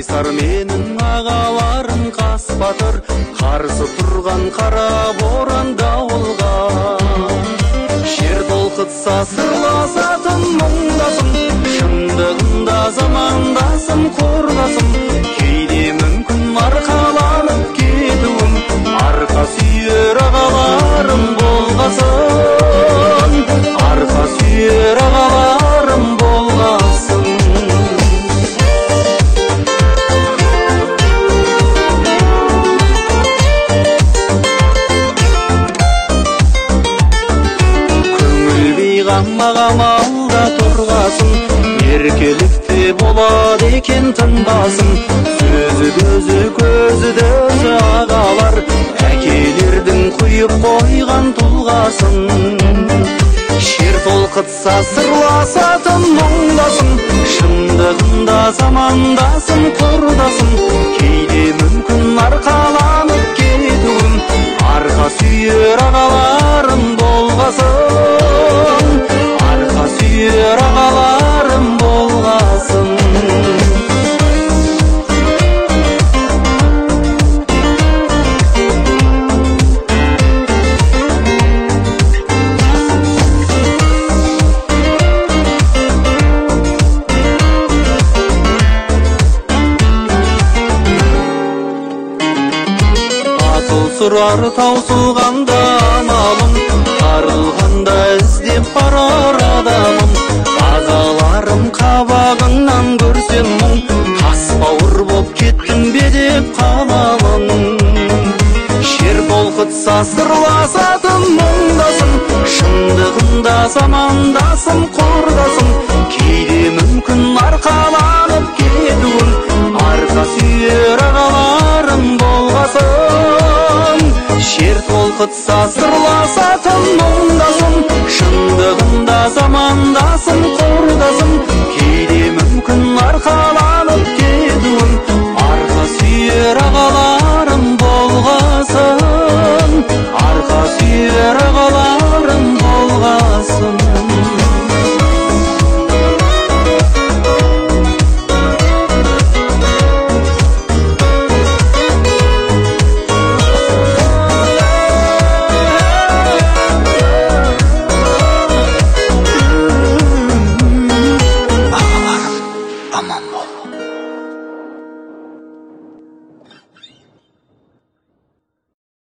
Қайсар менің ағаларым қас батыр, қарсы тұрған қара боран дауылға. Жер толқытса сырласатын мұңдасым, шындығында замандасым қордасым. Кейде мүмкін арқаланып кетуім, арқа сүйер ағаларым болғасын, арқа сүйер ағаларым болғасын. Мағам алда тұрғасын, еркелікте болады екен тынбасын. Сөзі көзі көзі дөзі ағалар, әкелердің құйып қойған тұлғасын. Шер толқытса сырласатын мұңдасым, шындығында замандасым құрдасым. Кейде мүмкін арқаланып кетуім, арқа сүйер ағаларым болғасын, арқа сүйер ағаларым болғасын. Сұрар таусылғанда аналым, арылғанда іздеп барар адамым. Ағаларым қабағыңнан көрсем мұң, тас бауыр боп кеттім бе деп қаламын. Жер толқытса сырласатын мұңдасым, шындығында замандасым құрдасым. Кейде мүмкін арқаланып кетуім, арқа сүйер